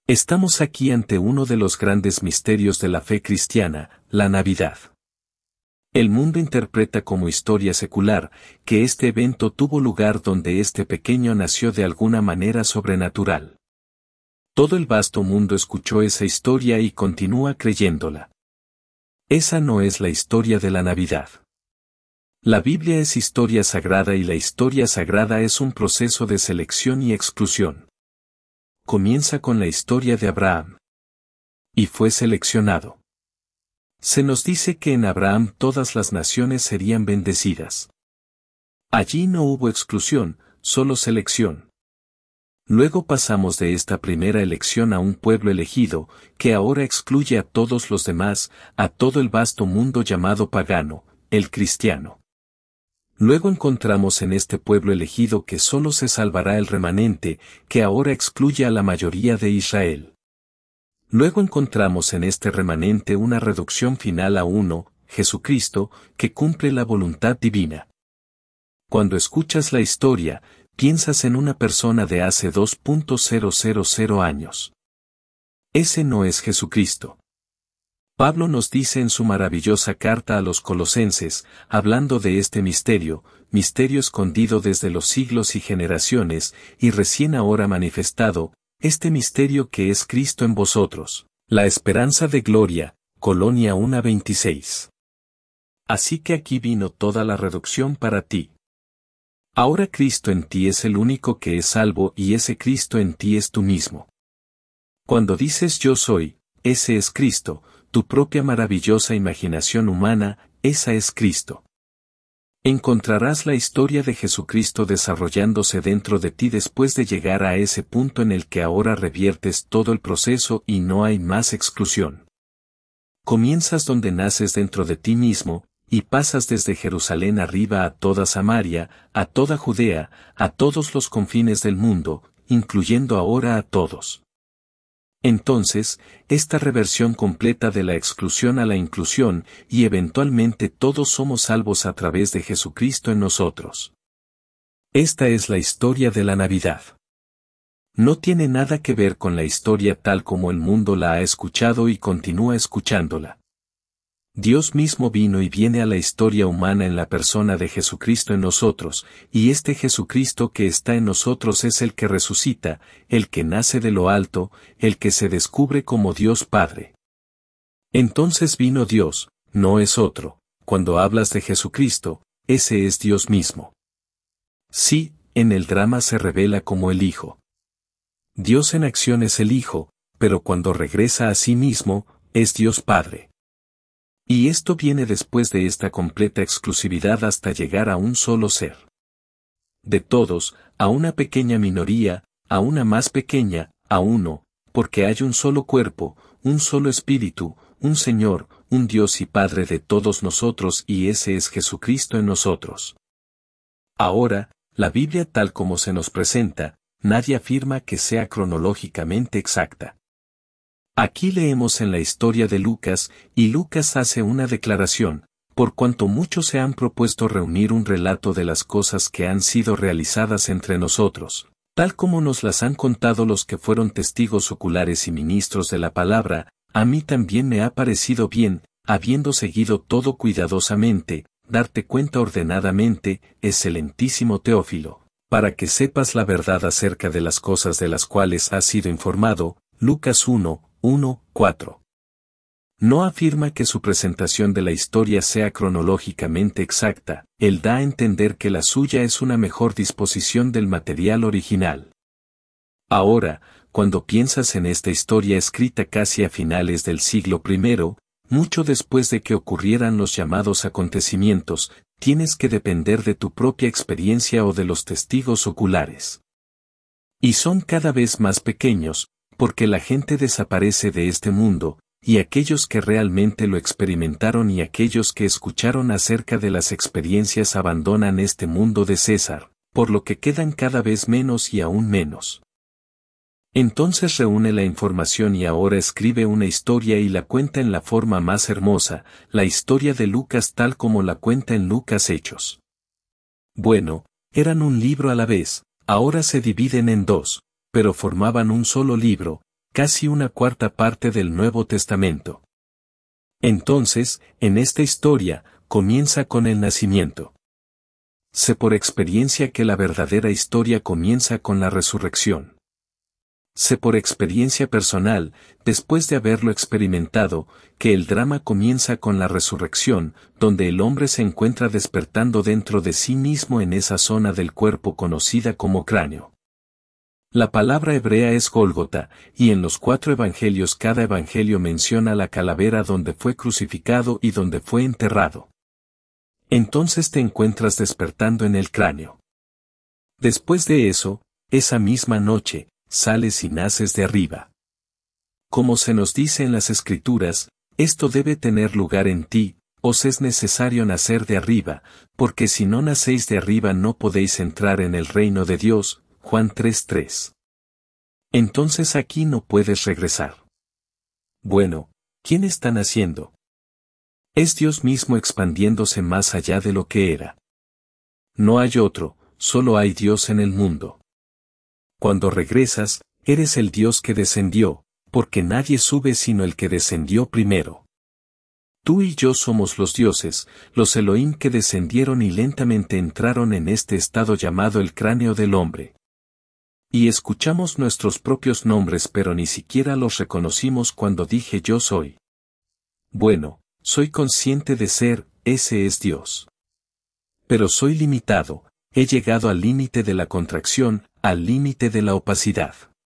Estamos aquí ante uno de los grandes misterios de la fe cristiana, la Navidad. El mundo interpreta como historia secular que este evento tuvo lugar donde este pequeño nació de alguna manera sobrenatural. Todo el vasto mundo escuchó esa historia y continúa creyéndola. Esa no es la historia de la Navidad. La Biblia es historia sagrada y la historia sagrada es un proceso de selección y exclusión. Comienza con la historia de Abraham. Y fue seleccionado. Se nos dice que en Abraham todas las naciones serían bendecidas. Allí no hubo exclusión, solo selección. Luego pasamos de esta primera elección a un pueblo elegido, que ahora excluye a todos los demás, a todo el vasto mundo llamado pagano, el cristiano. Luego encontramos en este pueblo elegido que solo se salvará el remanente, que ahora excluye a la mayoría de Israel. Luego encontramos en este remanente una reducción final a uno, Jesucristo, que cumple la voluntad divina. Cuando escuchas la historia, piensas en una persona de hace 2.000 años. Ese no es Jesucristo. Pablo nos dice en su maravillosa carta a los Colosenses, hablando de este misterio escondido desde los siglos y generaciones, y recién ahora manifestado, este misterio que es Cristo en vosotros, la esperanza de gloria, Colonia 1:26. Así que aquí vino toda la reducción para ti. Ahora Cristo en ti es el único que es salvo y ese Cristo en ti es tú mismo. Cuando dices yo soy, ese es Cristo, tu propia maravillosa imaginación humana, esa es Cristo. Encontrarás la historia de Jesucristo desarrollándose dentro de ti después de llegar a ese punto en el que ahora reviertes todo el proceso y no hay más exclusión. Comienzas donde naces dentro de ti mismo, y pasas desde Jerusalén arriba a toda Samaria, a toda Judea, a todos los confines del mundo, incluyendo ahora a todos. Entonces, esta reversión completa de la exclusión a la inclusión, y eventualmente todos somos salvos a través de Jesucristo en nosotros. Esta es la historia de la Navidad. No tiene nada que ver con la historia tal como el mundo la ha escuchado y continúa escuchándola. Dios mismo vino y viene a la historia humana en la persona de Jesucristo en nosotros, y este Jesucristo que está en nosotros es el que resucita, el que nace de lo alto, el que se descubre como Dios Padre. Entonces vino Dios, no es otro, cuando hablas de Jesucristo, ese es Dios mismo. Sí, en el drama se revela como el Hijo. Dios en acción es el Hijo, pero cuando regresa a sí mismo, es Dios Padre. Y esto viene después de esta completa exclusividad hasta llegar a un solo ser. De todos, a una pequeña minoría, a una más pequeña, a uno, porque hay un solo cuerpo, un solo espíritu, un Señor, un Dios y Padre de todos nosotros y ese es Jesucristo en nosotros. Ahora, la Biblia tal como se nos presenta, nadie afirma que sea cronológicamente exacta. Aquí leemos en la historia de Lucas, y Lucas hace una declaración, por cuanto muchos se han propuesto reunir un relato de las cosas que han sido realizadas entre nosotros, tal como nos las han contado los que fueron testigos oculares y ministros de la palabra, a mí también me ha parecido bien, habiendo seguido todo cuidadosamente, darte cuenta ordenadamente, excelentísimo Teófilo, para que sepas la verdad acerca de las cosas de las cuales has sido informado, Lucas 1:4. No afirma que su presentación de la historia sea cronológicamente exacta, él da a entender que la suya es una mejor disposición del material original. Ahora, cuando piensas en esta historia escrita casi a finales del siglo I, mucho después de que ocurrieran los llamados acontecimientos, tienes que depender de tu propia experiencia o de los testigos oculares. Y son cada vez más pequeños, porque la gente desaparece de este mundo, y aquellos que realmente lo experimentaron y aquellos que escucharon acerca de las experiencias abandonan este mundo de César, por lo que quedan cada vez menos y aún menos. Entonces reúne la información y ahora escribe una historia y la cuenta en la forma más hermosa, la historia de Lucas tal como la cuenta en Lucas Hechos. Bueno, eran un libro a la vez, ahora se dividen en dos, pero formaban un solo libro, casi una cuarta parte del Nuevo Testamento. Entonces, en esta historia, comienza con el nacimiento. Sé por experiencia que la verdadera historia comienza con la resurrección. Sé por experiencia personal, después de haberlo experimentado, que el drama comienza con la resurrección, donde el hombre se encuentra despertando dentro de sí mismo en esa zona del cuerpo conocida como cráneo. La palabra hebrea es Gólgota, y en los 4 evangelios cada evangelio menciona la calavera donde fue crucificado y donde fue enterrado. Entonces te encuentras despertando en el cráneo. Después de eso, esa misma noche, sales y naces de arriba. Como se nos dice en las Escrituras, esto debe tener lugar en ti, os es necesario nacer de arriba, porque si no nacéis de arriba no podéis entrar en el reino de Dios, Juan 3:3. Entonces aquí no puedes regresar. Bueno, ¿quién está naciendo? Es Dios mismo expandiéndose más allá de lo que era. No hay otro, solo hay Dios en el mundo. Cuando regresas, eres el Dios que descendió, porque nadie sube sino el que descendió primero. Tú y yo somos los dioses, los Elohim que descendieron y lentamente entraron en este estado llamado el cráneo del hombre. Y escuchamos nuestros propios nombres pero ni siquiera los reconocimos cuando dije yo soy. Bueno, soy consciente de ser, ese es Dios. Pero soy limitado, he llegado al límite de la contracción, al límite de la opacidad.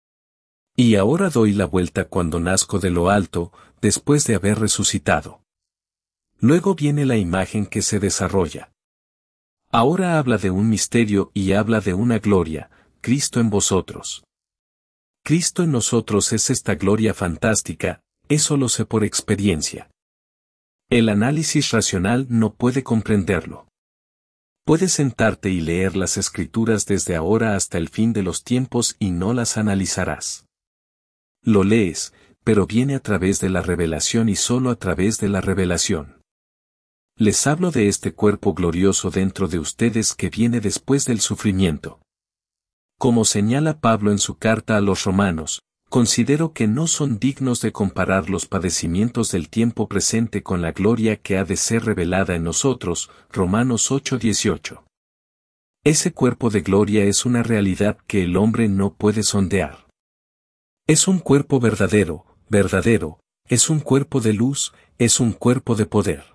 Y ahora doy la vuelta cuando nazco de lo alto, después de haber resucitado. Luego viene la imagen que se desarrolla. Ahora habla de un misterio y habla de una gloria, Cristo en vosotros. Cristo en nosotros es esta gloria fantástica, eso lo sé por experiencia. El análisis racional no puede comprenderlo. Puedes sentarte y leer las Escrituras desde ahora hasta el fin de los tiempos y no las analizarás. Lo lees, pero viene a través de la revelación y solo a través de la revelación. Les hablo de este cuerpo glorioso dentro de ustedes que viene después del sufrimiento. Como señala Pablo en su carta a los romanos, considero que no son dignos de comparar los padecimientos del tiempo presente con la gloria que ha de ser revelada en nosotros, Romanos 8:18. Ese cuerpo de gloria es una realidad que el hombre no puede sondear. Es un cuerpo verdadero, es un cuerpo de luz, es un cuerpo de poder.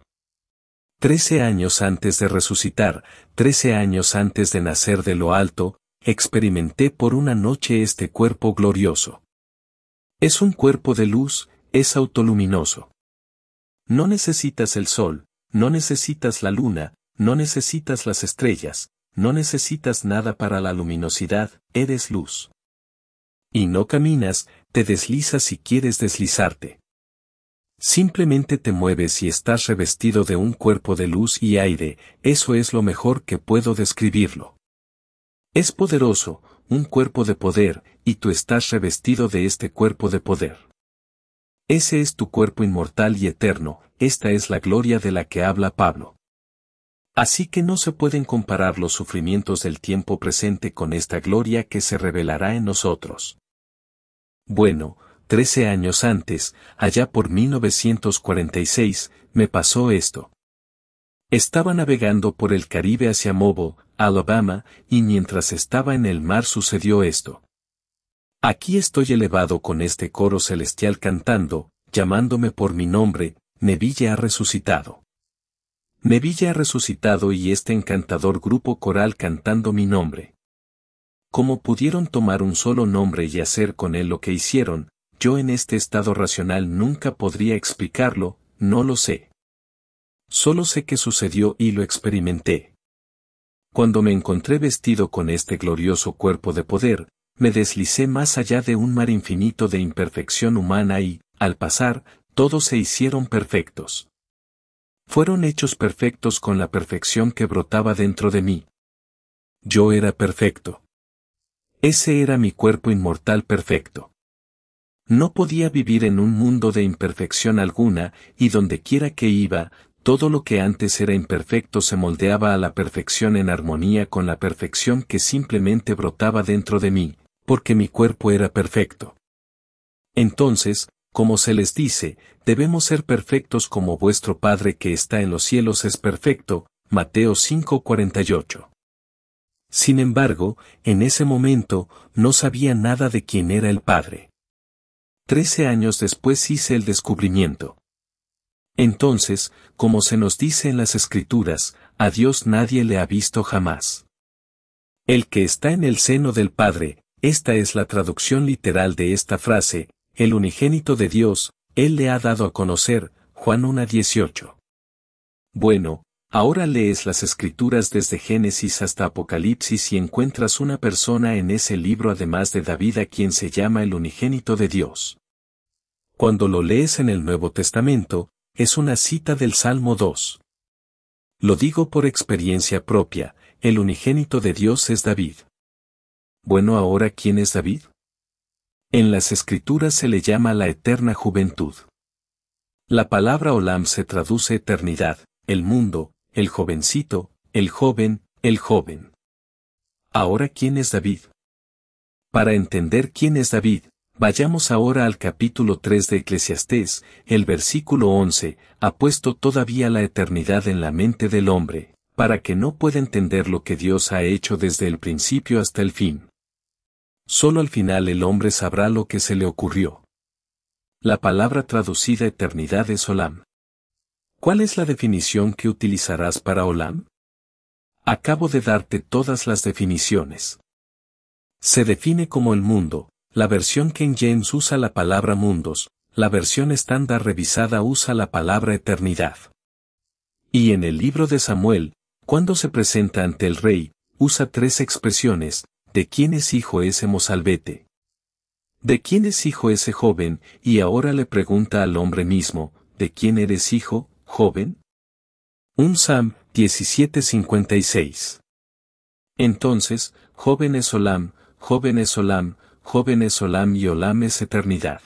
13 años antes de resucitar, 13 años antes de nacer de lo alto, experimenté por una noche este cuerpo glorioso. Es un cuerpo de luz, es autoluminoso. No necesitas el sol, no necesitas la luna, no necesitas las estrellas, no necesitas nada para la luminosidad, eres luz. Y no caminas, te deslizas si quieres deslizarte. Simplemente te mueves y estás revestido de un cuerpo de luz y aire, eso es lo mejor que puedo describirlo. Es poderoso, un cuerpo de poder, y tú estás revestido de este cuerpo de poder. Ese es tu cuerpo inmortal y eterno, esta es la gloria de la que habla Pablo. Así que no se pueden comparar los sufrimientos del tiempo presente con esta gloria que se revelará en nosotros. Bueno, 13 años antes, allá por 1946, me pasó esto. Estaba navegando por el Caribe hacia Mobile, Alabama, y mientras estaba en el mar sucedió esto. Aquí estoy elevado con este coro celestial cantando, llamándome por mi nombre, Neville ha resucitado. Neville ha resucitado y este encantador grupo coral cantando mi nombre. ¿Cómo pudieron tomar un solo nombre y hacer con él lo que hicieron? Yo en este estado racional nunca podría explicarlo, no lo sé. Solo sé que sucedió y lo experimenté. Cuando me encontré vestido con este glorioso cuerpo de poder, me deslicé más allá de un mar infinito de imperfección humana y, al pasar, todos se hicieron perfectos. Fueron hechos perfectos con la perfección que brotaba dentro de mí. Yo era perfecto. Ese era mi cuerpo inmortal perfecto. No podía vivir en un mundo de imperfección alguna, y dondequiera que iba, todo lo que antes era imperfecto se moldeaba a la perfección en armonía con la perfección que simplemente brotaba dentro de mí, porque mi cuerpo era perfecto. Entonces, como se les dice, debemos ser perfectos como vuestro Padre que está en los cielos es perfecto, Mateo 5:48. Sin embargo, en ese momento, no sabía nada de quién era el Padre. 13 años después hice el descubrimiento. Entonces, como se nos dice en las Escrituras, a Dios nadie le ha visto jamás. El que está en el seno del Padre, esta es la traducción literal de esta frase, el unigénito de Dios, Él le ha dado a conocer, Juan 1:18. Bueno, ahora lees las Escrituras desde Génesis hasta Apocalipsis y encuentras una persona en ese libro además de David a quien se llama el unigénito de Dios. Cuando lo lees en el Nuevo Testamento, es una cita del Salmo 2. Lo digo por experiencia propia, el unigénito de Dios es David. Bueno, ahora, ¿quién es David? En las Escrituras se le llama la eterna juventud. La palabra Olam se traduce eternidad, el mundo, el jovencito, el joven, el joven. Ahora, ¿quién es David? Para entender quién es David, vayamos ahora al capítulo 3 de Eclesiastés, el versículo 11, ha puesto todavía la eternidad en la mente del hombre, para que no pueda entender lo que Dios ha hecho desde el principio hasta el fin. Solo al final el hombre sabrá lo que se le ocurrió. La palabra traducida eternidad es Olam. ¿Cuál es la definición que utilizarás para Olam? Acabo de darte todas las definiciones. Se define como el mundo, la versión King James usa la palabra mundos, la versión estándar revisada usa la palabra eternidad. Y en el libro de Samuel, cuando se presenta ante el rey, usa 3 expresiones: ¿de quién es hijo ese mozalbete? ¿De quién es hijo ese joven? Y ahora le pregunta al hombre mismo, ¿de quién eres hijo, joven? Un Sam 17:56. Entonces, joven es Olam, joven es Olam, joven es Olam y Olam es eternidad.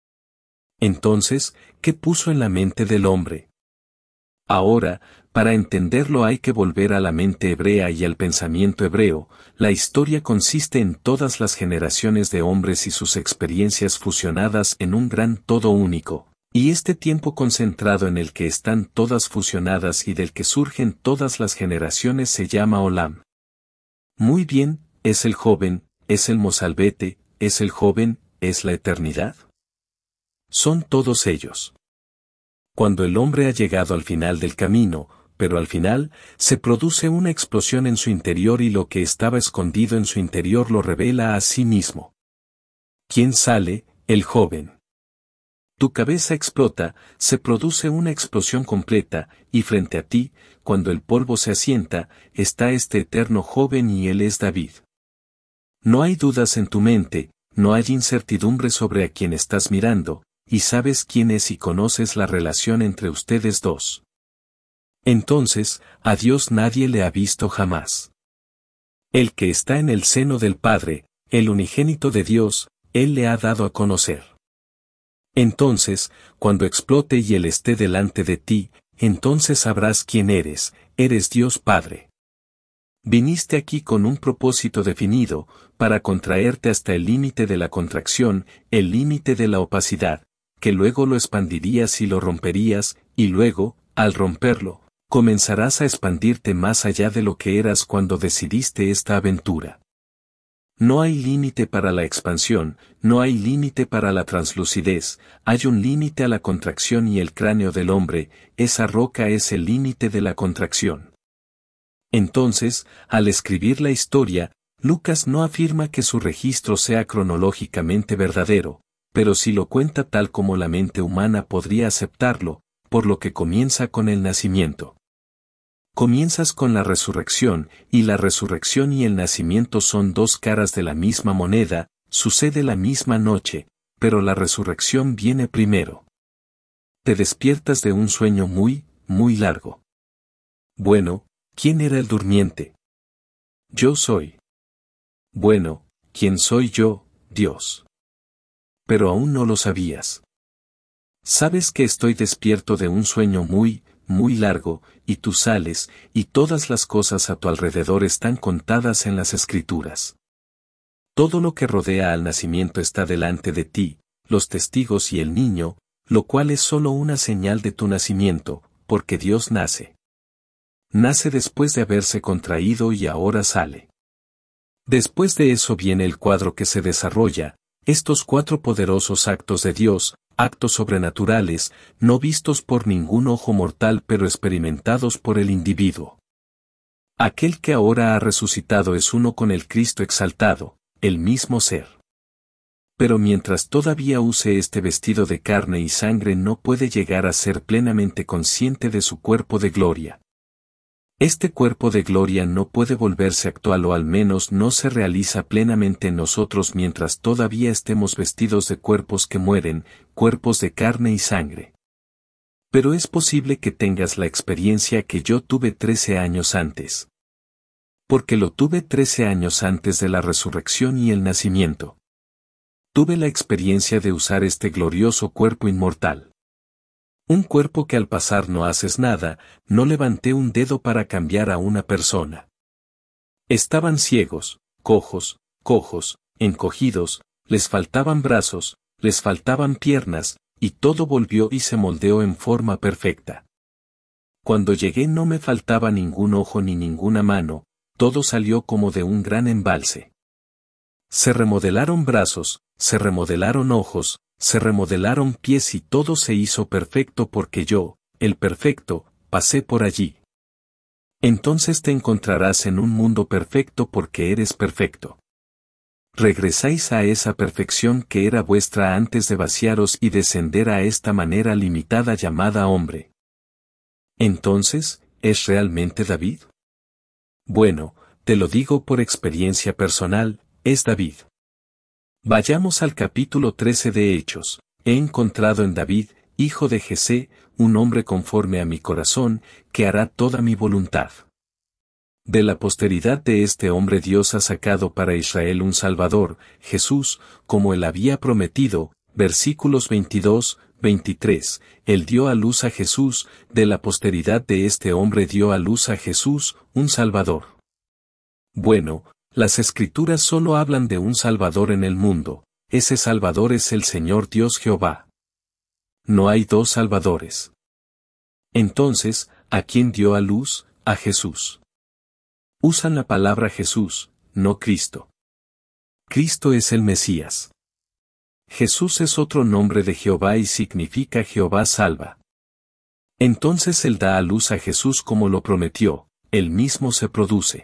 Entonces, ¿qué puso en la mente del hombre? Ahora, para entenderlo hay que volver a la mente hebrea y al pensamiento hebreo. La historia consiste en todas las generaciones de hombres y sus experiencias fusionadas en un gran todo único, y este tiempo concentrado en el que están todas fusionadas y del que surgen todas las generaciones se llama Olam. Muy bien, ¿es el joven, es el mozalbete, es el joven, es la eternidad? Son todos ellos. Cuando el hombre ha llegado al final del camino, pero al final, se produce una explosión en su interior y lo que estaba escondido en su interior lo revela a sí mismo. ¿Quién sale? El joven. Tu cabeza explota, se produce una explosión completa, y frente a ti, cuando el polvo se asienta, está este eterno joven y él es David. No hay dudas en tu mente, no hay incertidumbre sobre a quién estás mirando, y sabes quién es y conoces la relación entre ustedes dos. Entonces, a Dios nadie le ha visto jamás. El que está en el seno del Padre, el unigénito de Dios, Él le ha dado a conocer. Entonces, cuando explote y Él esté delante de ti, entonces sabrás quién eres Dios Padre. Viniste aquí con un propósito definido, para contraerte hasta el límite de la contracción, el límite de la opacidad, que luego lo expandirías y lo romperías, y luego, al romperlo, comenzarás a expandirte más allá de lo que eras cuando decidiste esta aventura. No hay límite para la expansión, no hay límite para la translucidez, hay un límite a la contracción y el cráneo del hombre, esa roca es el límite de la contracción. Entonces, al escribir la historia, Lucas no afirma que su registro sea cronológicamente verdadero, pero sí lo cuenta tal como la mente humana podría aceptarlo, por lo que comienza con el nacimiento. Comienzas con la resurrección, y la resurrección y el nacimiento son dos caras de la misma moneda, sucede la misma noche, pero la resurrección viene primero. Te despiertas de un sueño muy, muy largo. Bueno, ¿quién era el durmiente? Yo soy. Bueno, ¿quién soy yo? Dios. Pero aún no lo sabías. Sabes que estoy despierto de un sueño muy, muy largo, y tú sales, y todas las cosas a tu alrededor están contadas en las Escrituras. Todo lo que rodea al nacimiento está delante de ti, los testigos y el niño, lo cual es solo una señal de tu nacimiento, porque Dios nace. Nace después de haberse contraído y ahora sale. Después de eso viene el cuadro que se desarrolla, estos 4 poderosos actos de Dios, actos sobrenaturales, no vistos por ningún ojo mortal pero experimentados por el individuo. Aquel que ahora ha resucitado es uno con el Cristo exaltado, el mismo ser. Pero mientras todavía use este vestido de carne y sangre no puede llegar a ser plenamente consciente de su cuerpo de gloria. Este cuerpo de gloria no puede volverse actual o al menos no se realiza plenamente en nosotros mientras todavía estemos vestidos de cuerpos que mueren, cuerpos de carne y sangre. Pero es posible que tengas la experiencia que yo tuve 13 años antes. Porque lo tuve 13 años antes de la resurrección y el nacimiento. Tuve la experiencia de usar este glorioso cuerpo inmortal. Un cuerpo que al pasar no haces nada, no levanté un dedo para cambiar a una persona. Estaban ciegos, cojos, encogidos, les faltaban brazos, les faltaban piernas, y todo volvió y se moldeó en forma perfecta. Cuando llegué no me faltaba ningún ojo ni ninguna mano, todo salió como de un gran embalse. Se remodelaron brazos, se remodelaron ojos, se remodelaron pies y todo se hizo perfecto porque yo, el perfecto, pasé por allí. Entonces te encontrarás en un mundo perfecto porque eres perfecto. Regresáis a esa perfección que era vuestra antes de vaciaros y descender a esta manera limitada llamada hombre. Entonces, ¿es realmente David? Bueno, te lo digo por experiencia personal, es David. Vayamos al capítulo 13 de Hechos. He encontrado en David, hijo de Jesé, un hombre conforme a mi corazón, que hará toda mi voluntad. De la posteridad de este hombre Dios ha sacado para Israel un Salvador, Jesús, como él había prometido, versículos 22, 23, él dio a luz a Jesús, de la posteridad de este hombre dio a luz a Jesús, un Salvador. Bueno, las Escrituras solo hablan de un Salvador en el mundo, ese Salvador es el Señor Dios Jehová. No hay 2 Salvadores. Entonces, ¿a quién dio a luz? A Jesús. Usan la palabra Jesús, no Cristo. Cristo es el Mesías. Jesús es otro nombre de Jehová y significa Jehová salva. Entonces él da a luz a Jesús como lo prometió, él mismo se produce.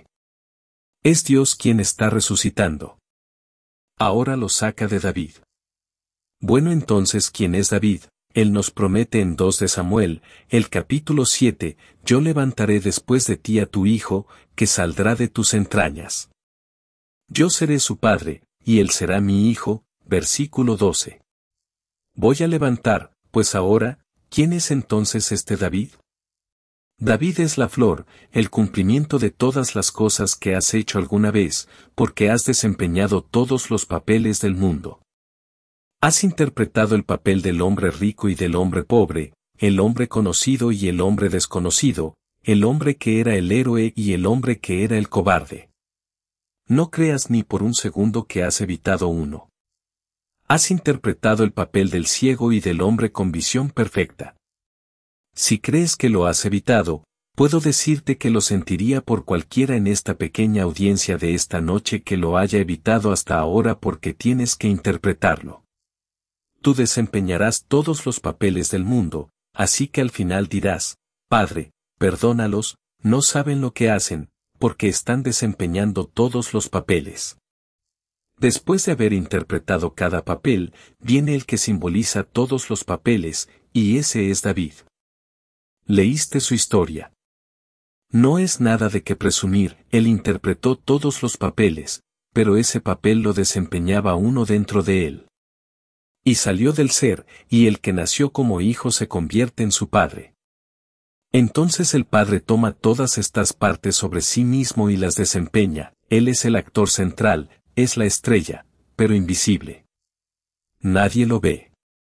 Es Dios quien está resucitando. Ahora lo saca de David. Bueno, entonces, ¿quién es David? Él nos promete en 2 de Samuel, el capítulo 7, yo levantaré después de ti a tu hijo, que saldrá de tus entrañas. Yo seré su padre, y él será mi hijo, versículo 12. Voy a levantar, pues ahora, ¿quién es entonces este David? David es la flor, el cumplimiento de todas las cosas que has hecho alguna vez, porque has desempeñado todos los papeles del mundo. Has interpretado el papel del hombre rico y del hombre pobre, el hombre conocido y el hombre desconocido, el hombre que era el héroe y el hombre que era el cobarde. No creas ni por un segundo que has evitado uno. Has interpretado el papel del ciego y del hombre con visión perfecta. Si crees que lo has evitado, puedo decirte que lo sentiría por cualquiera en esta pequeña audiencia de esta noche que lo haya evitado hasta ahora porque tienes que interpretarlo. Tú desempeñarás todos los papeles del mundo, así que al final dirás, Padre, perdónalos, no saben lo que hacen, porque están desempeñando todos los papeles. Después de haber interpretado cada papel, viene el que simboliza todos los papeles, y ese es David. Leíste su historia. No es nada de qué presumir, él interpretó todos los papeles, pero ese papel lo desempeñaba uno dentro de él. Y salió del ser, y el que nació como hijo se convierte en su padre. Entonces el padre toma todas estas partes sobre sí mismo y las desempeña, él es el actor central, es la estrella, pero invisible. Nadie lo ve.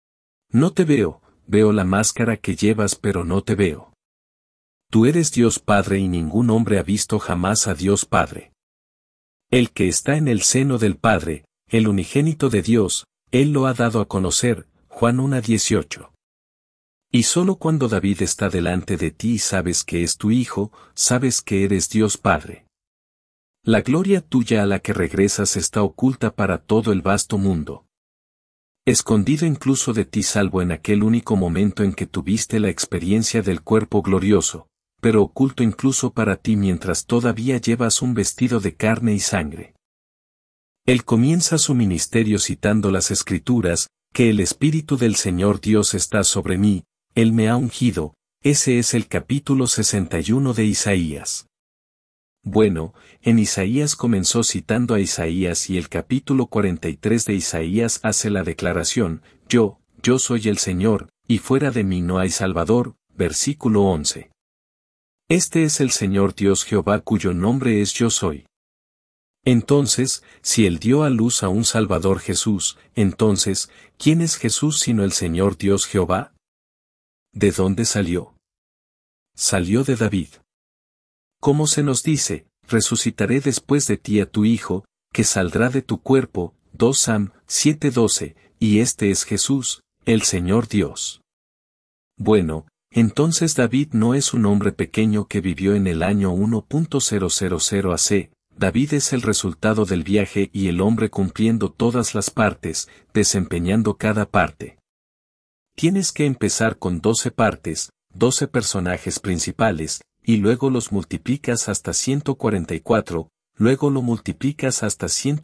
No te veo, veo la máscara que llevas pero no te veo. Tú eres Dios Padre y ningún hombre ha visto jamás a Dios Padre. El que está en el seno del Padre, el unigénito de Dios, Él lo ha dado a conocer, Juan 1:18. Y solo cuando David está delante de ti y sabes que es tu hijo, sabes que eres Dios Padre. La gloria tuya a la que regresas está oculta para todo el vasto mundo. Escondido incluso de ti salvo en aquel único momento en que tuviste la experiencia del cuerpo glorioso, pero oculto incluso para ti mientras todavía llevas un vestido de carne y sangre. Él comienza su ministerio citando las Escrituras, que el Espíritu del Señor Dios está sobre mí, Él me ha ungido, ese es el capítulo 61 de Isaías. Bueno, en Isaías comenzó citando a Isaías y el capítulo 43 de Isaías hace la declaración, yo soy el Señor, y fuera de mí no hay Salvador, versículo 11. Este es el Señor Dios Jehová cuyo nombre es Yo soy. Entonces, si Él dio a luz a un Salvador Jesús, entonces, ¿quién es Jesús sino el Señor Dios Jehová? ¿De dónde salió? Salió de David. ¿Cómo se nos dice, resucitaré después de ti a tu Hijo, que saldrá de tu cuerpo, 2 Sam 7:12, y este es Jesús, el Señor Dios? Bueno, entonces David no es un hombre pequeño que vivió en el año 1.000 AC, David es el resultado del viaje y el hombre cumpliendo todas las partes, desempeñando cada parte. Tienes que empezar con 12 partes, 12 personajes principales, y luego los multiplicas hasta 144, luego lo multiplicas hasta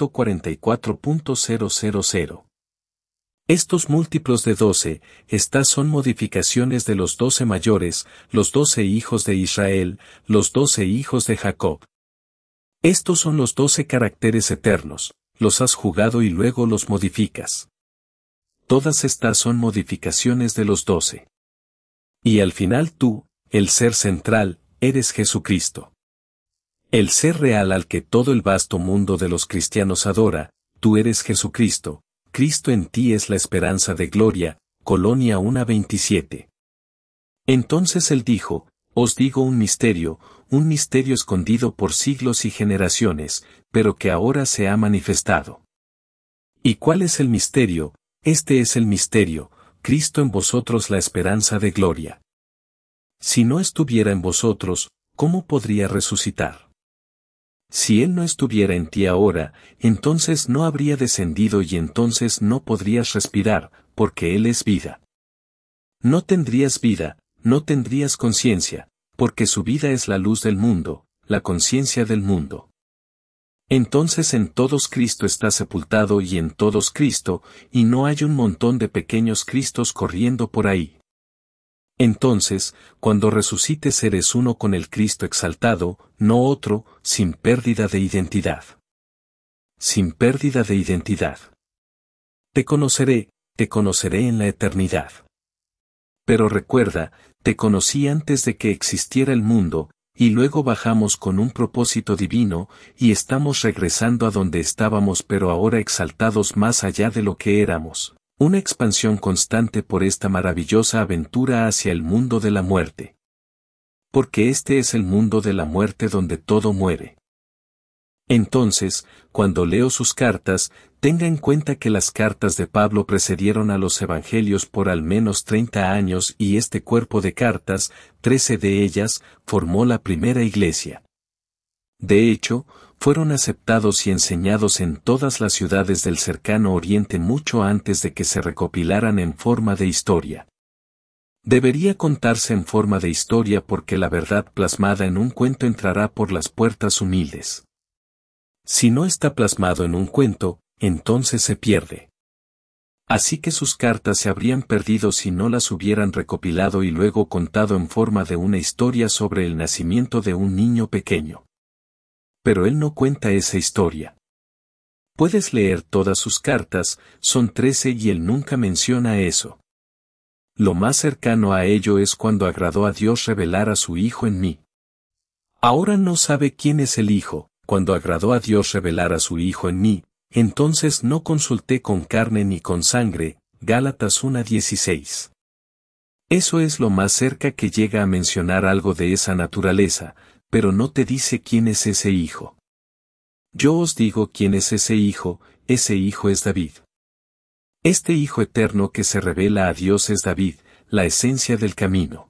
144.000. Estos múltiplos de 12, estas son modificaciones de los 12 mayores, los 12 hijos de Israel, los 12 hijos de Jacob. Estos son los 12 caracteres eternos, los has jugado y luego los modificas. Todas estas son modificaciones de los 12. Y al final tú, el ser central, eres Jesucristo. El ser real al que todo el vasto mundo de los cristianos adora, tú eres Jesucristo, Cristo en ti es la esperanza de gloria, Colonia 1:27. Entonces él dijo, os digo un misterio escondido por siglos y generaciones, pero que ahora se ha manifestado. ¿Y cuál es el misterio? Este es el misterio, Cristo en vosotros la esperanza de gloria. Si no estuviera en vosotros, ¿cómo podría resucitar? Si Él no estuviera en ti ahora, entonces no habría descendido y entonces no podrías respirar, porque Él es vida. No tendrías vida, no tendrías conciencia, porque su vida es la luz del mundo, la conciencia del mundo. Entonces en todos Cristo está sepultado y en todos Cristo, y no hay un montón de pequeños Cristos corriendo por ahí. Entonces, cuando resucites eres uno con el Cristo exaltado, no otro, sin pérdida de identidad. Sin pérdida de identidad. Te conoceré en la eternidad. Pero recuerda, te conocí antes de que existiera el mundo, y luego bajamos con un propósito divino, y estamos regresando a donde estábamos pero ahora exaltados más allá de lo que éramos. Una expansión constante por esta maravillosa aventura hacia el mundo de la muerte. Porque este es el mundo de la muerte donde todo muere. Entonces, cuando leo sus cartas, tenga en cuenta que las cartas de Pablo precedieron a los evangelios por al menos 30 años y este cuerpo de cartas, 13 de ellas, formó la primera iglesia. De hecho, fueron aceptados y enseñados en todas las ciudades del cercano Oriente mucho antes de que se recopilaran en forma de historia. Debería contarse en forma de historia porque la verdad plasmada en un cuento entrará por las puertas humildes. Si no está plasmado en un cuento, entonces se pierde. Así que sus cartas se habrían perdido si no las hubieran recopilado y luego contado en forma de una historia sobre el nacimiento de un niño pequeño. Pero él no cuenta esa historia. Puedes leer todas sus cartas, son 13 y él nunca menciona eso. Lo más cercano a ello es cuando agradó a Dios revelar a su Hijo en mí. Ahora no sabe quién es el Hijo, cuando agradó a Dios revelar a su Hijo en mí, entonces no consulté con carne ni con sangre, Gálatas 1:16. Eso es lo más cerca que llega a mencionar algo de esa naturaleza, pero no te dice quién es ese Hijo. Yo os digo quién es ese Hijo es David. Este Hijo eterno que se revela a Dios es David, la esencia del camino.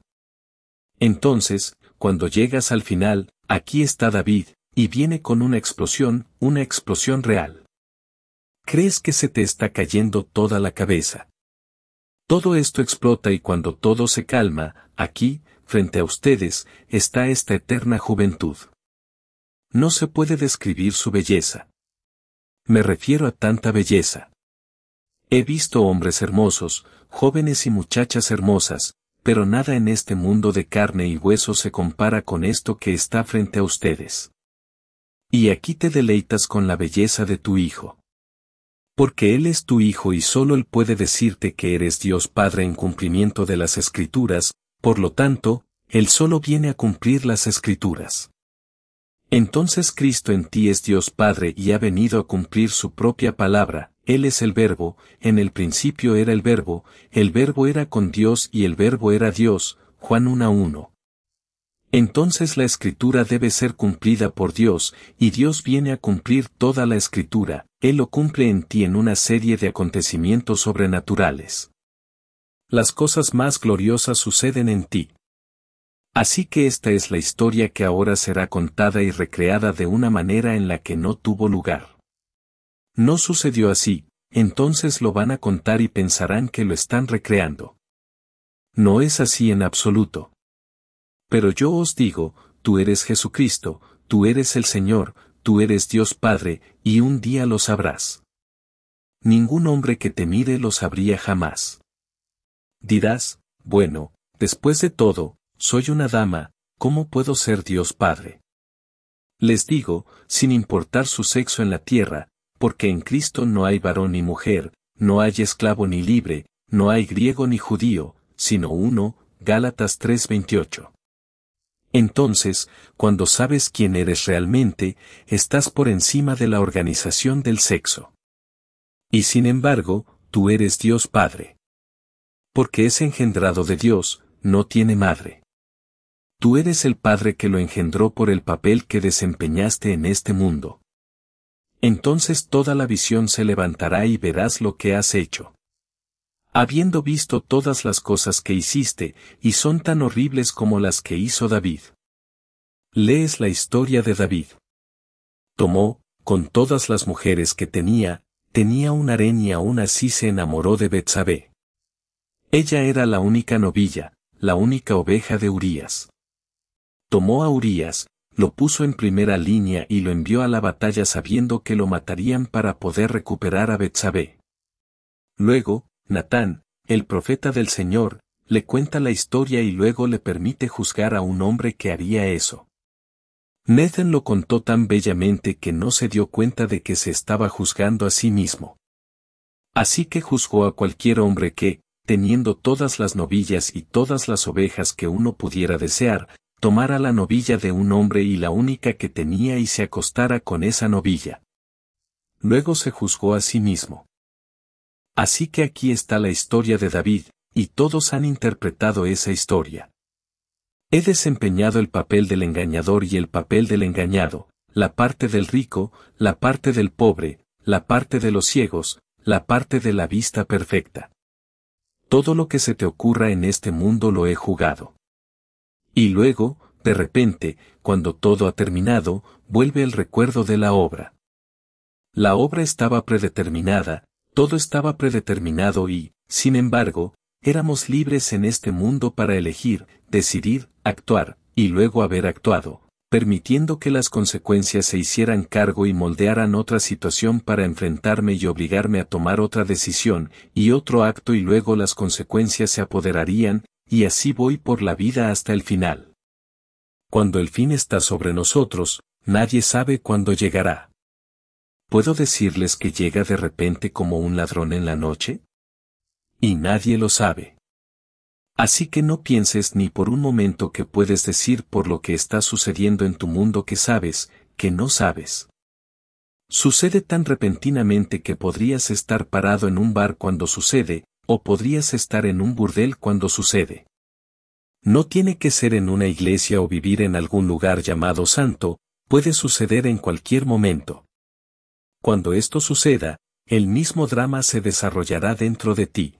Entonces, cuando llegas al final, aquí está David, y viene con una explosión real. ¿Crees que se te está cayendo toda la cabeza? Todo esto explota y cuando todo se calma, aquí, frente a ustedes, está esta eterna juventud. No se puede describir su belleza. Me refiero a tanta belleza. He visto hombres hermosos, jóvenes y muchachas hermosas, pero nada en este mundo de carne y hueso se compara con esto que está frente a ustedes. Y aquí te deleitas con la belleza de tu Hijo. Porque Él es tu Hijo y solo Él puede decirte que eres Dios Padre en cumplimiento de las Escrituras, por lo tanto, Él solo viene a cumplir las Escrituras. Entonces Cristo en ti es Dios Padre y ha venido a cumplir su propia palabra, Él es el Verbo, en el principio era el Verbo era con Dios y el Verbo era Dios, Juan 1:1. Entonces la Escritura debe ser cumplida por Dios, y Dios viene a cumplir toda la Escritura, Él lo cumple en ti en una serie de acontecimientos sobrenaturales. Las cosas más gloriosas suceden en ti. Así que esta es la historia que ahora será contada y recreada de una manera en la que no tuvo lugar. No sucedió así, entonces lo van a contar y pensarán que lo están recreando. No es así en absoluto. Pero yo os digo, tú eres Jesucristo, tú eres el Señor, tú eres Dios Padre, y un día lo sabrás. Ningún hombre que te mire lo sabría jamás. Dirás, bueno, después de todo, soy una dama, ¿cómo puedo ser Dios Padre? Les digo, sin importar su sexo en la tierra, porque en Cristo no hay varón ni mujer, no hay esclavo ni libre, no hay griego ni judío, sino uno, Gálatas 3:28. Entonces, cuando sabes quién eres realmente, estás por encima de la organización del sexo. Y sin embargo, tú eres Dios Padre. Porque es engendrado de Dios, no tiene madre. Tú eres el Padre que lo engendró por el papel que desempeñaste en este mundo. Entonces toda la visión se levantará y verás lo que has hecho. Habiendo visto todas las cosas que hiciste, y son tan horribles como las que hizo David. Lees la historia de David. Tomó, con todas las mujeres que tenía un harén y aún así se enamoró de Betsabé. Ella era la única novilla, la única oveja de Urías. Tomó a Urías, lo puso en primera línea y lo envió a la batalla sabiendo que lo matarían para poder recuperar a Betsabé. Luego, Natán, el profeta del Señor, le cuenta la historia y luego le permite juzgar a un hombre que haría eso. Nathan lo contó tan bellamente que no se dio cuenta de que se estaba juzgando a sí mismo. Así que juzgó a cualquier hombre que, teniendo todas las novillas y todas las ovejas que uno pudiera desear, tomara la novilla de un hombre y la única que tenía y se acostara con esa novilla. Luego se juzgó a sí mismo. Así que aquí está la historia de David, y todos han interpretado esa historia. He desempeñado el papel del engañador y el papel del engañado, la parte del rico, la parte del pobre, la parte de los ciegos, la parte de la vista perfecta. Todo lo que se te ocurra en este mundo lo he jugado. Y luego, de repente, cuando todo ha terminado, vuelve el recuerdo de la obra. La obra estaba predeterminada, todo estaba predeterminado y, sin embargo, éramos libres en este mundo para elegir, decidir, actuar, y luego haber actuado, permitiendo que las consecuencias se hicieran cargo y moldearan otra situación para enfrentarme y obligarme a tomar otra decisión, y otro acto y luego las consecuencias se apoderarían, y así voy por la vida hasta el final. Cuando el fin está sobre nosotros, nadie sabe cuándo llegará. ¿Puedo decirles que llega de repente como un ladrón en la noche? Y nadie lo sabe. Así que no pienses ni por un momento que puedes decir por lo que está sucediendo en tu mundo que sabes, que no sabes. Sucede tan repentinamente que podrías estar parado en un bar cuando sucede, o podrías estar en un burdel cuando sucede. No tiene que ser en una iglesia o vivir en algún lugar llamado santo, puede suceder en cualquier momento. Cuando esto suceda, el mismo drama se desarrollará dentro de ti.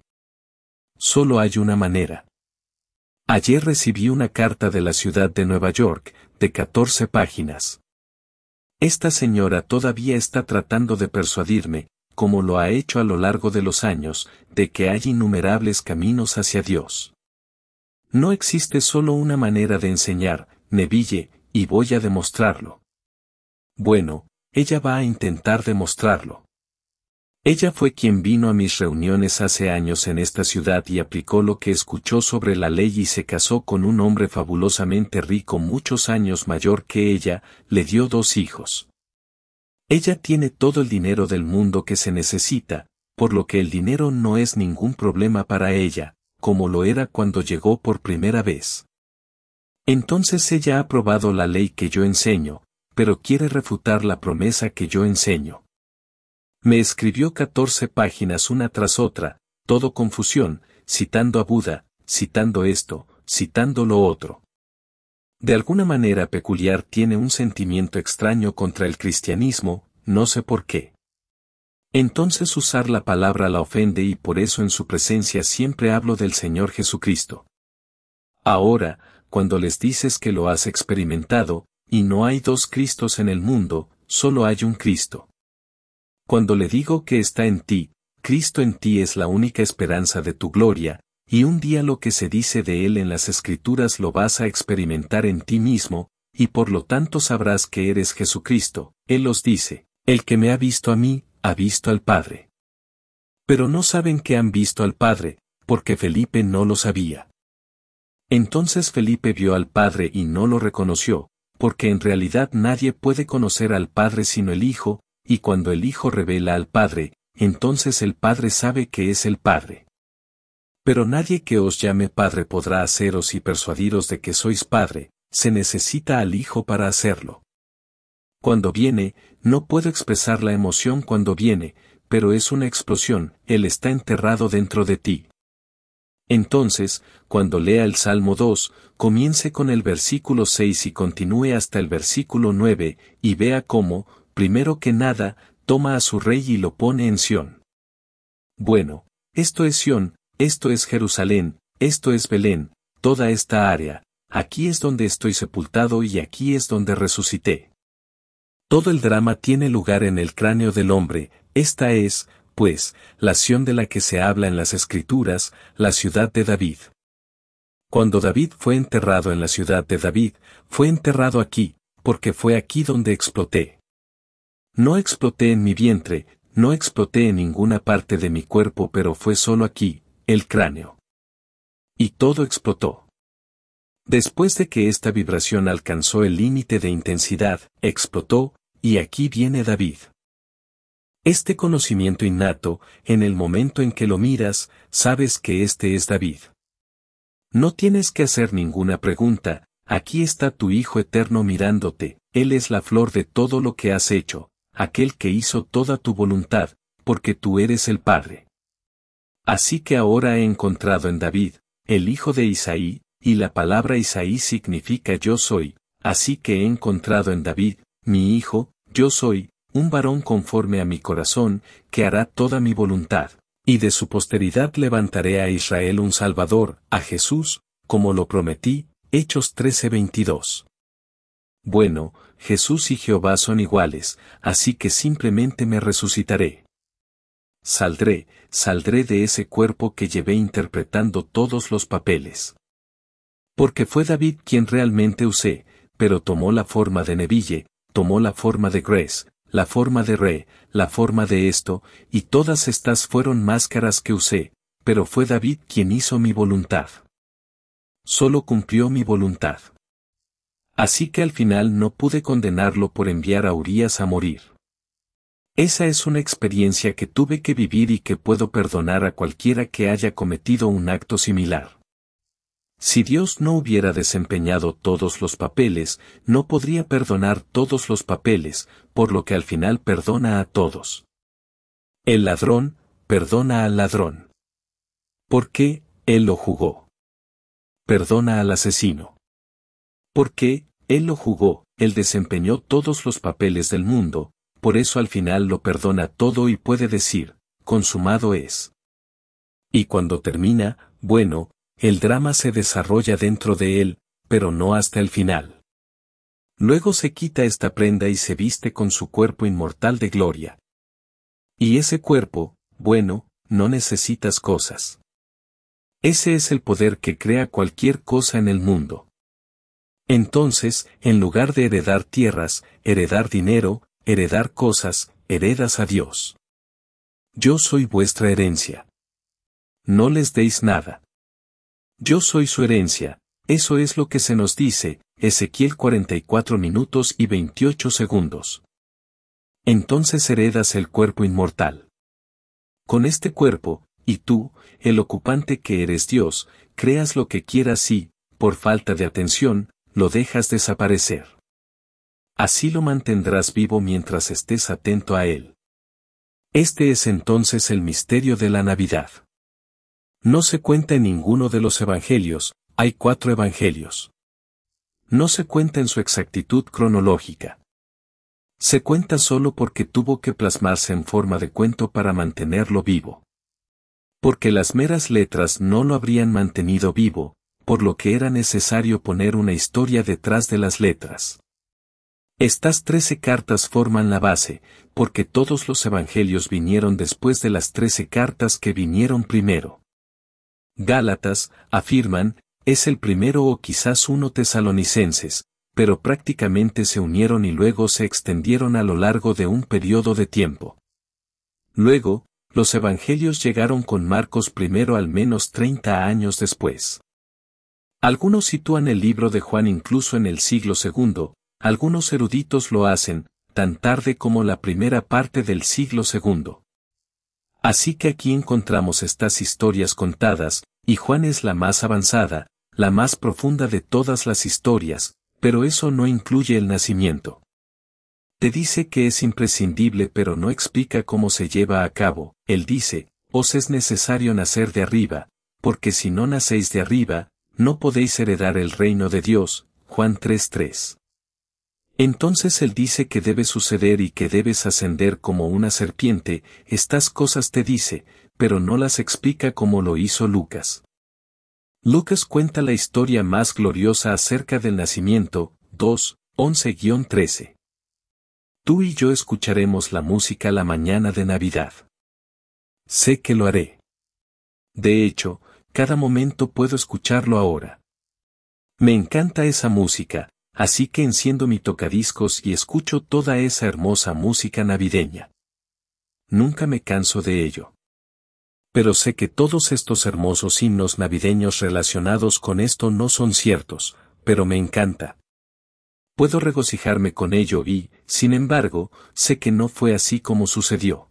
Solo hay una manera. Ayer recibí una carta de la ciudad de Nueva York, de 14 páginas. Esta señora todavía está tratando de persuadirme, como lo ha hecho a lo largo de los años, de que hay innumerables caminos hacia Dios. No existe solo una manera de enseñar, Neville, y voy a demostrarlo. Bueno, ella va a intentar demostrarlo. Ella fue quien vino a mis reuniones hace años en esta ciudad y aplicó lo que escuchó sobre la ley y se casó con un hombre fabulosamente rico muchos años mayor que ella, le dio 2 hijos. Ella tiene todo el dinero del mundo que se necesita, por lo que el dinero no es ningún problema para ella, como lo era cuando llegó por primera vez. Entonces ella ha probado la ley que yo enseño, pero quiere refutar la promesa que yo enseño. Me escribió 14 páginas una tras otra, todo confusión, citando a Buda, citando esto, citando lo otro. De alguna manera peculiar tiene un sentimiento extraño contra el cristianismo, no sé por qué. Entonces usar la palabra la ofende y por eso en su presencia siempre hablo del Señor Jesucristo. Ahora, cuando les dices que lo has experimentado, y no hay 2 Cristos en el mundo, solo hay un Cristo. Cuando le digo que está en ti, Cristo en ti es la única esperanza de tu gloria, y un día lo que se dice de Él en las Escrituras lo vas a experimentar en ti mismo, y por lo tanto sabrás que eres Jesucristo. Él os dice, el que me ha visto a mí, ha visto al Padre. Pero no saben que han visto al Padre, porque Felipe no lo sabía. Entonces Felipe vio al Padre y no lo reconoció, porque en realidad nadie puede conocer al Padre sino el Hijo, y cuando el Hijo revela al Padre, entonces el Padre sabe que es el Padre. Pero nadie que os llame Padre podrá haceros y persuadiros de que sois Padre, se necesita al Hijo para hacerlo. Cuando viene, no puedo expresar la emoción cuando viene, pero es una explosión, Él está enterrado dentro de ti. Entonces, cuando lea el Salmo 2, comience con el versículo 6 y continúe hasta el versículo 9, y vea cómo, primero que nada, toma a su rey y lo pone en Sión. Bueno, esto es Sión, esto es Jerusalén, esto es Belén, toda esta área, aquí es donde estoy sepultado y aquí es donde resucité. Todo el drama tiene lugar en el cráneo del hombre, esta es, pues, la Sión de la que se habla en las Escrituras, la ciudad de David. Cuando David fue enterrado en la ciudad de David, fue enterrado aquí, porque fue aquí donde exploté. No exploté en mi vientre, no exploté en ninguna parte de mi cuerpo, pero fue solo aquí, el cráneo. Y todo explotó. Después de que esta vibración alcanzó el límite de intensidad, explotó, y aquí viene David. Este conocimiento innato, en el momento en que lo miras, sabes que este es David. No tienes que hacer ninguna pregunta, aquí está tu Hijo eterno mirándote, Él es la flor de todo lo que has hecho, aquel que hizo toda tu voluntad, porque tú eres el Padre. Así que ahora he encontrado en David, el hijo de Isaí, y la palabra Isaí significa yo soy, así que he encontrado en David, mi hijo, yo soy, un varón conforme a mi corazón, que hará toda mi voluntad, y de su posteridad levantaré a Israel un Salvador, a Jesús, como lo prometí, Hechos 13:22. Bueno, Jesús y Jehová son iguales, así que simplemente me resucitaré. Saldré de ese cuerpo que llevé interpretando todos los papeles. Porque fue David quien realmente usé, pero tomó la forma de Neville, tomó la forma de Grace, la forma de Re, la forma de esto, y todas estas fueron máscaras que usé, pero fue David quien hizo mi voluntad. Solo cumplió mi voluntad. Así que al final no pude condenarlo por enviar a Urías a morir. Esa es una experiencia que tuve que vivir y que puedo perdonar a cualquiera que haya cometido un acto similar. Si Dios no hubiera desempeñado todos los papeles, no podría perdonar todos los papeles, por lo que al final perdona a todos. El ladrón, perdona al ladrón. ¿Por qué? Él lo jugó. Perdona al asesino. ¿Por qué? Él lo jugó, él desempeñó todos los papeles del mundo, por eso al final lo perdona todo y puede decir, consumado es. Y cuando termina, bueno, el drama se desarrolla dentro de él, pero no hasta el final. Luego se quita esta prenda y se viste con su cuerpo inmortal de gloria. Y ese cuerpo, bueno, no necesitas cosas. Ese es el poder que crea cualquier cosa en el mundo. Entonces, en lugar de heredar tierras, heredar dinero, heredar cosas, heredas a Dios. Yo soy vuestra herencia. No les deis nada. Yo soy su herencia, eso es lo que se nos dice, Ezequiel 44 minutos y 28 segundos. Entonces heredas el cuerpo inmortal. Con este cuerpo, y tú, el ocupante que eres Dios, creas lo que quieras y, por falta de atención, lo dejas desaparecer. Así lo mantendrás vivo mientras estés atento a él. Este es entonces el misterio de la Navidad. No se cuenta en ninguno de los evangelios, hay 4 evangelios. No se cuenta en su exactitud cronológica. Se cuenta solo porque tuvo que plasmarse en forma de cuento para mantenerlo vivo. Porque las meras letras no lo habrían mantenido vivo, por lo que era necesario poner una historia detrás de las letras. Estas 13 cartas forman la base, porque todos los evangelios vinieron después de las 13 cartas que vinieron primero. Gálatas, afirman, es el primero o quizás 1 Tesalonicenses, pero prácticamente se unieron y luego se extendieron a lo largo de un periodo de tiempo. Luego, los evangelios llegaron con Marcos primero al menos 30 años después. Algunos sitúan el libro de Juan incluso en el siglo II, algunos eruditos lo hacen, tan tarde como la primera parte del siglo II. Así que aquí encontramos estas historias contadas, y Juan es la más avanzada, la más profunda de todas las historias, pero eso no incluye el nacimiento. Te dice que es imprescindible pero no explica cómo se lleva a cabo. Él dice, os es necesario nacer de arriba, porque si no nacéis de arriba, no podéis heredar el reino de Dios. Juan 3:3. Entonces él dice que debe suceder y que debes ascender como una serpiente, estas cosas te dice, pero no las explica como lo hizo Lucas. Lucas cuenta la historia más gloriosa acerca del nacimiento, 2:11-13. Tú y yo escucharemos la música la mañana de Navidad. Sé que lo haré. De hecho, cada momento puedo escucharlo ahora. Me encanta esa música, así que enciendo mi tocadiscos y escucho toda esa hermosa música navideña. Nunca me canso de ello. Pero sé que todos estos hermosos himnos navideños relacionados con esto no son ciertos, pero me encanta. Puedo regocijarme con ello y, sin embargo, sé que no fue así como sucedió.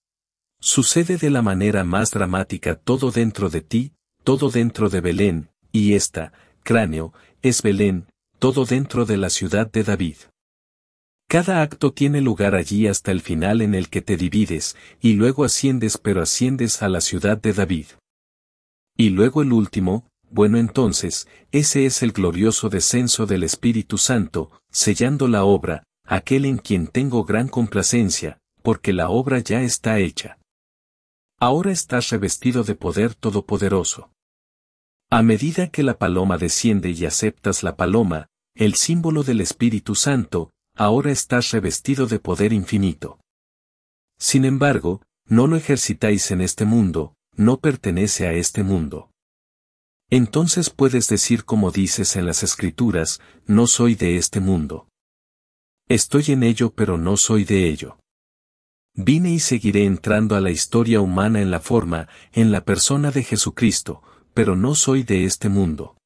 Sucede de la manera más dramática todo dentro de ti, todo dentro de Belén, y esta, cráneo, es Belén, todo dentro de la ciudad de David. Cada acto tiene lugar allí hasta el final en el que te divides, y luego asciendes pero asciendes a la ciudad de David. Y luego el último, bueno entonces, ese es el glorioso descenso del Espíritu Santo, sellando la obra, aquel en quien tengo gran complacencia, porque la obra ya está hecha. Ahora estás revestido de poder todopoderoso. A medida que la paloma desciende y aceptas la paloma, el símbolo del Espíritu Santo, ahora estás revestido de poder infinito. Sin embargo, no lo ejercitáis en este mundo, no pertenece a este mundo. Entonces puedes decir como dices en las Escrituras, no soy de este mundo. Estoy en ello pero no soy de ello. Vine y seguiré entrando a la historia humana en la forma, en la persona de Jesucristo, pero no soy de este mundo.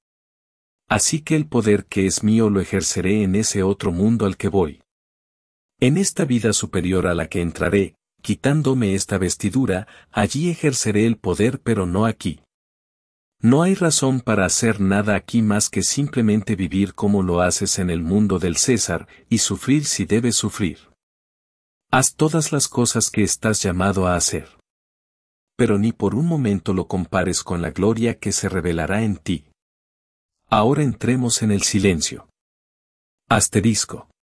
Así que el poder que es mío lo ejerceré en ese otro mundo al que voy. En esta vida superior a la que entraré, quitándome esta vestidura, allí ejerceré el poder pero no aquí. No hay razón para hacer nada aquí más que simplemente vivir como lo haces en el mundo del César, y sufrir si debes sufrir. Haz todas las cosas que estás llamado a hacer. Pero ni por un momento lo compares con la gloria que se revelará en ti. Ahora entremos en el silencio. Asterisco.